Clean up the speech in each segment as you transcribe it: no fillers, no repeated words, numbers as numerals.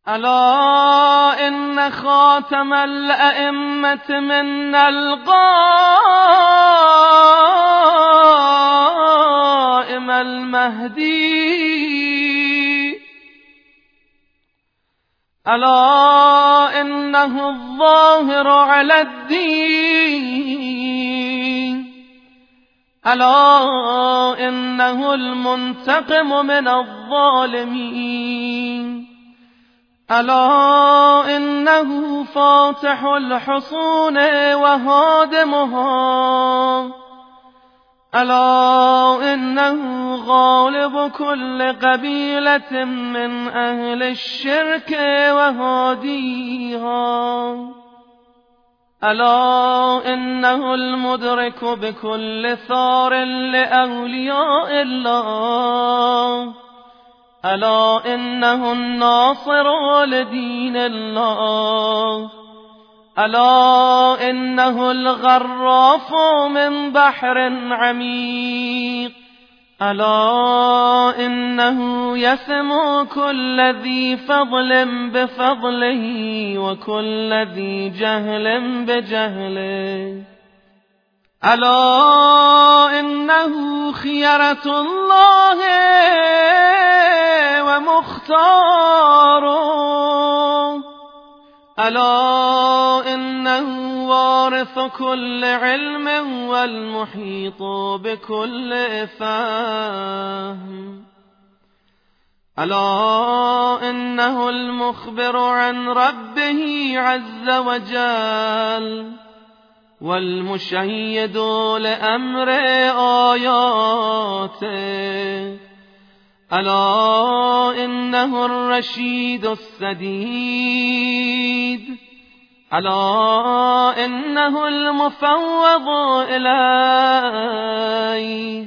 ألا إن خاتم الأئمة من القائم المهدي، ألا إنه الظاهر على الدين، ألا إنه المنتقم من الظالمين، ألا إنه فاتح الحصون وهادمها، ألا إنه غالب كل قبيلة من أهل الشرك وهاديها، ألا إنه المدرك بكل ثار لأولياء الله، ألا إنه الناصر لدين الله، ألا إنه الغراف من بحر عميق، ألا إنه يسمو كل ذي فضل بفضله وكل ذي جهل بجهله، ألا إنه خيرة الله ومختاره، ألا إنه وارث كل علم والمحيط بكل فهم، ألا إنه المخبر عن ربه عز وجل والمشيد لأمر آياته، ألا إنه الرشيد السديد، ألا إنه المفوض إليه،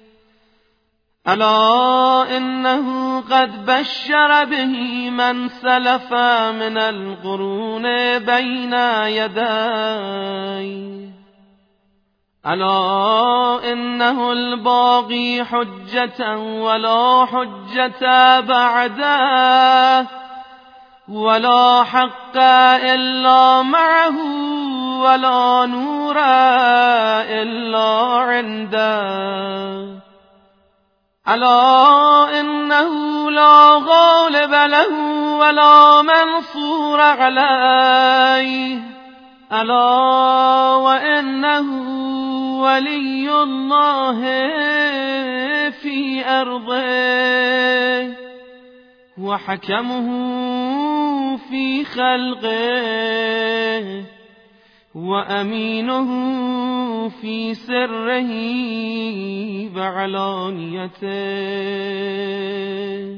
ألا إنه قد بشر به من سلف من القرون بين يديه، ألا إنه الباقي حجة ولا حجة بعده، ولا حق إلا معه ولا نور إلا عنده، ألا إنه لا غالب له ولا منصور عليه، ألا وإنه ولي الله في أرضه وحكمه في خلقه وأمينه في سره وعلانيته.